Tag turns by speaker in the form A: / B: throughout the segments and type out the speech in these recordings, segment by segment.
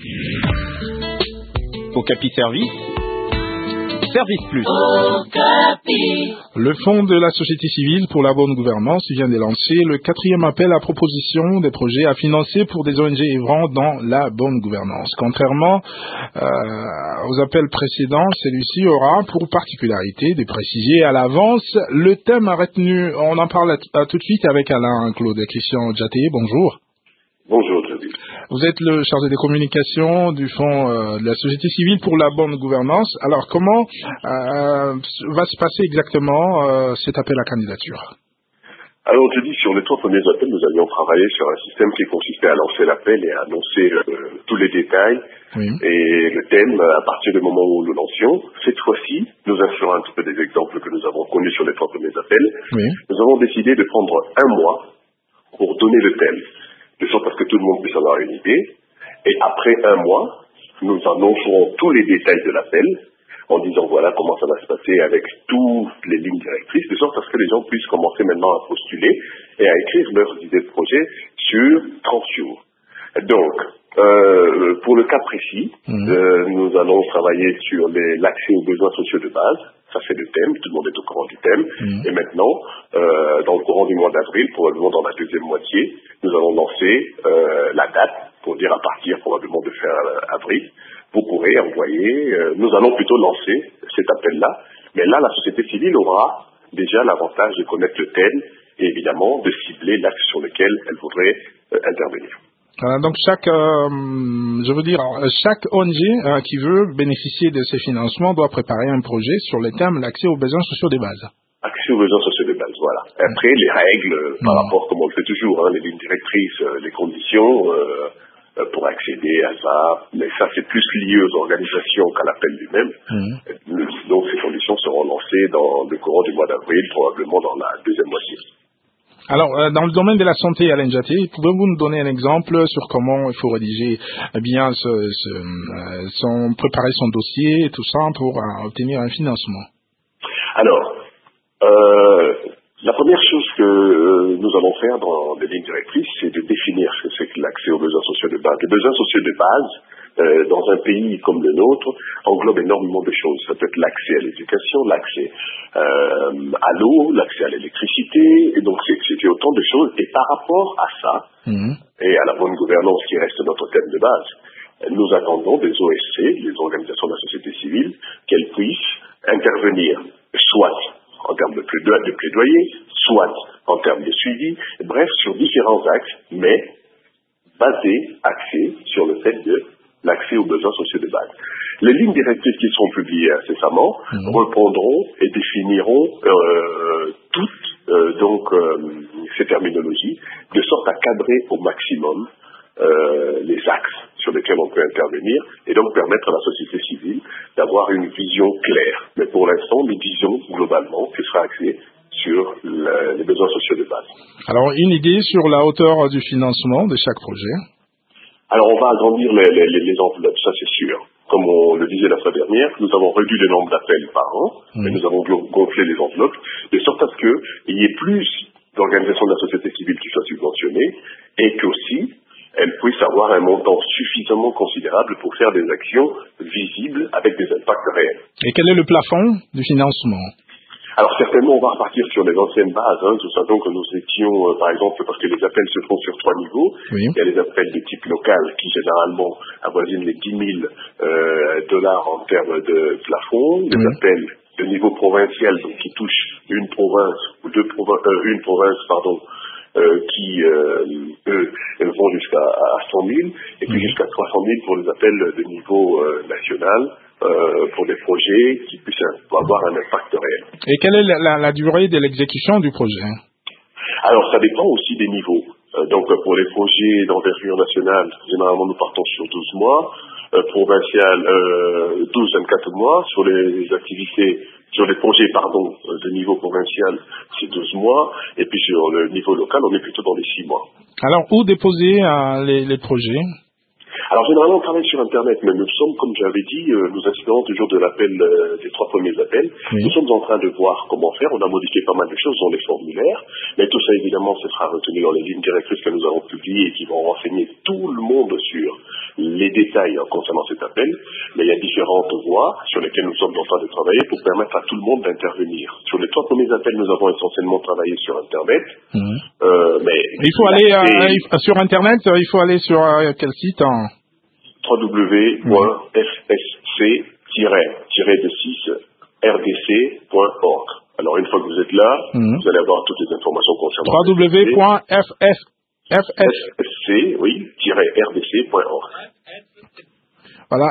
A: Okapi Service, Service Plus.
B: Le Fonds de la société civile pour la bonne gouvernance vient de lancer le 4e appel à proposition des projets à financer pour des ONG œuvrant dans la bonne gouvernance. Contrairement aux appels précédents, celui-ci aura pour particularité de préciser à l'avance le thème retenu. On en parle tout de suite avec Alain-Claude Christian Djaté. Bonjour.
C: Bonjour, Javi.
B: Vous êtes le chargé des communications du Fonds de la société civile pour la bonne gouvernance. Alors, comment va se passer exactement cet appel à candidature?
C: Alors, je dis, sur les 3 premiers appels, nous avions travaillé sur un système qui consistait à lancer l'appel et à annoncer tous les détails et le thème à partir du moment où nous lancions. Cette fois-ci, nous inspirons un petit peu des exemples que nous avons connus sur les 3 premiers appels. Nous avons décidé de prendre un mois pour donner le thème, de sorte à ce que tout le monde puisse avoir une idée. Et après un mois, nous annoncerons tous les détails de l'appel en disant voilà comment ça va se passer avec toutes les lignes directrices, de sorte à ce que les gens puissent commencer maintenant à postuler et à écrire leurs idées de projet sur 30 jours. Donc, pour le cas précis, nous allons travailler sur l'accès aux besoins sociaux de base. Ça, c'est le thème, tout le monde est au courant du thème. Et maintenant, dans le courant du mois d'avril, probablement dans la deuxième moitié, nous allons lancer la date, pour dire à partir probablement de fin avril. Vous pourrez envoyer, nous allons plutôt lancer cet appel-là. Mais là, la société civile aura déjà l'avantage de connaître le thème et évidemment de cibler l'axe sur lequel elle voudrait intervenir.
B: Donc chaque ONG qui veut bénéficier de ces financements doit préparer un projet sur le thème l'accès aux besoins sociaux de base.
C: Accès aux besoins sociaux de base, voilà. Après, les règles, par rapport, comme on le fait toujours, les lignes directrices, les conditions pour accéder à ça, mais ça c'est plus lié aux organisations qu'à l'appel lui-même. Donc ces conditions seront lancées dans le courant du mois d'avril, probablement dans la deuxième moitié.
B: Alors, dans le domaine de la santé, Alain Djaté, pouvez-vous nous donner un exemple sur comment il faut rédiger préparer son dossier et tout ça pour obtenir un financement?
C: Alors, la première chose que nous allons faire dans les lignes directrices, c'est de définir ce que c'est que l'accès aux besoins sociaux de base. Les besoins sociaux de base, dans un pays comme le nôtre, englobe énormément de choses. Ça peut être l'accès à l'éducation, l'accès à l'eau, l'accès à l'électricité, et donc c'est autant de choses. Et par rapport à ça, et à la bonne gouvernance qui reste notre thème de base, nous attendons des OSC, les organisations de la société civile, qu'elles puissent intervenir, soit en termes de plaidoyer, soit en termes de suivi, bref, sur différents axes, mais axés sur le fait de l'accès aux besoins sociaux de base. Les lignes directrices qui seront publiées incessamment reprendront et définiront toutes ces terminologies, de sorte à cadrer au maximum les axes sur lesquels on peut intervenir et donc permettre à la société civile d'avoir une vision claire. Mais pour l'instant, nous disons globalement que ce sera axé sur les besoins sociaux de base.
B: Alors, une idée sur la hauteur du financement de chaque projet?
C: Alors, on va agrandir les enveloppes, ça c'est sûr. Comme on le disait la fois dernière, nous avons réduit le nombre d'appels par an, et nous avons gonflé les enveloppes, de sorte à ce qu'il y ait plus d'organisations de la société civile qui soient subventionnées, et qu'aussi, elles puissent avoir un montant suffisamment considérable pour faire des actions visibles avec des impacts réels. Et
B: quel est le plafond du financement?
C: Alors certainement, on va repartir sur les anciennes bases. Nous savons que nous étions, par exemple, parce que les appels se font sur 3 niveaux. Il y a les appels de type local qui généralement avoisinent les $10 000 en termes de plafond. Les appels de niveau provincial, donc qui touchent une province ou une province, qui vont jusqu'à 100 000 et puis jusqu'à 300 000 pour les appels de niveau national. Pour des projets qui puissent avoir un impact réel.
B: Et quelle est la durée de l'exécution du projet?
C: Alors, ça dépend aussi des niveaux. Donc, pour les projets d'envergure nationale, généralement, nous partons sur 12 mois. Provincial, 12-24 mois. Sur les projets, de niveau provincial, c'est 12 mois. Et puis, sur le niveau local, on est plutôt dans les 6 mois.
B: Alors, où déposer les projets?
C: Alors généralement on travaille sur Internet, mais nous sommes, comme j'avais dit, nous inspirons toujours de l'appel, des 3 premiers appels. Nous sommes en train de voir comment faire. On a modifié pas mal de choses dans les formulaires, mais tout ça évidemment ce sera retenu dans les lignes directrices que nous avons publiées et qui vont renseigner tout le monde sur les détails concernant cet appel. Mais il y a différentes voies sur lesquelles nous sommes en train de travailler pour permettre à tout le monde d'intervenir. Sur les 3 premiers appels, nous avons essentiellement travaillé sur Internet. Mais
B: il faut aller sur Internet, il faut aller sur quel site
C: www.fsc-rdc.org. Alors une fois que vous êtes là, vous allez avoir toutes les informations concernant
B: www.fsc,
C: oui, -rdc.org.
B: Voilà,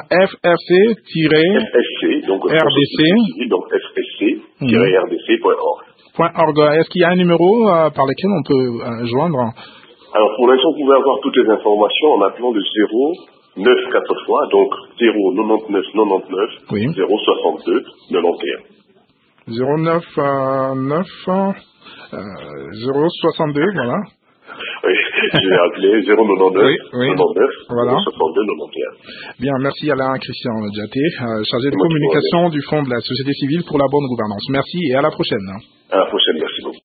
B: FSC,
C: donc
B: RDC,
C: donc FSC-rdc.org.
B: Est-ce qu'il y a un numéro par lequel on peut joindre?
C: Alors pour l'instant, vous pouvez avoir toutes les informations en appelant le 09 4 fois, donc 099 99 062 91.
B: 09 9 062, voilà.
C: Oui, j'ai appelé 099 99
B: voilà.
C: 062 91.
B: Bien, merci Alain Christian Diaté, chargé de communication du Fonds de la société civile pour la bonne gouvernance. Merci et à la prochaine.
C: À la prochaine, merci beaucoup.